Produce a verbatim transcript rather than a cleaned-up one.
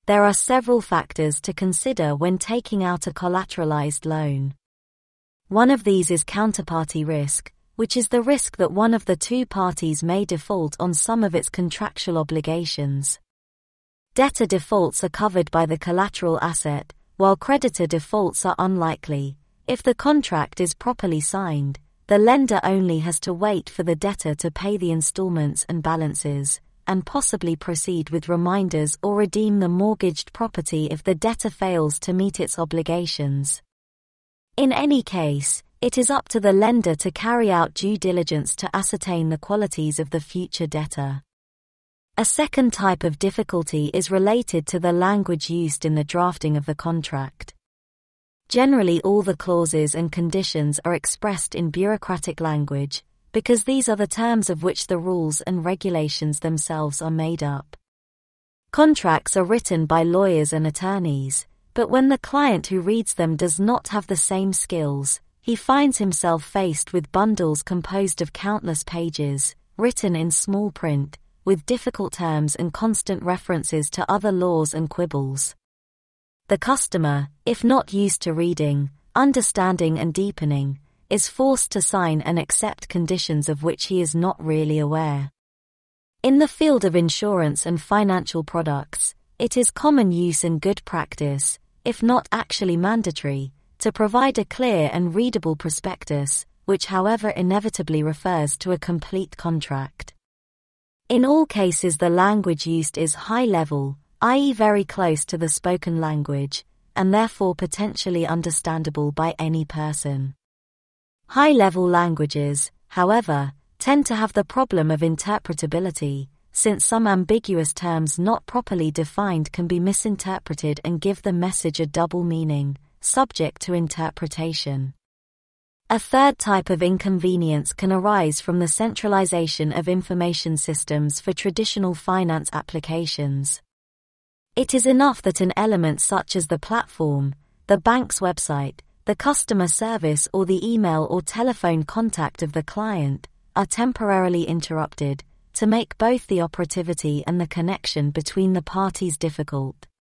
there are several factors to consider when taking out a collateralized loan. One of these is counterparty risk, which is the risk that one of the two parties may default on some of its contractual obligations. Debtor defaults are covered by the collateral asset, while creditor defaults are unlikely. If the contract is properly signed, the lender only has to wait for the debtor to pay the installments and balances, and possibly proceed with reminders or redeem the mortgaged property if the debtor fails to meet its obligations. In any case, it is up to the lender to carry out due diligence to ascertain the qualities of the future debtor. A second type of difficulty is related to the language used in the drafting of the contract. Generally, all the clauses and conditions are expressed in bureaucratic language, because these are the terms of which the rules and regulations themselves are made up. Contracts are written by lawyers and attorneys, but when the client who reads them does not have the same skills, he finds himself faced with bundles composed of countless pages, written in small print, with difficult terms and constant references to other laws and quibbles. The customer, if not used to reading, understanding and deepening, is forced to sign and accept conditions of which he is not really aware. In the field of insurance and financial products, it is common use and good practice, if not actually mandatory, to provide a clear and readable prospectus, which however inevitably refers to a complete contract. In all cases the language used is high-level, that is very close to the spoken language, and therefore potentially understandable by any person. High-level languages, however, tend to have the problem of interpretability, since some ambiguous terms not properly defined can be misinterpreted and give the message a double meaning, subject to interpretation. A third type of inconvenience can arise from the centralization of information systems for traditional finance applications. It is enough that an element such as the platform, the bank's website, the customer service or the email or telephone contact of the client are temporarily interrupted, to make both the operativity and the connection between the parties difficult.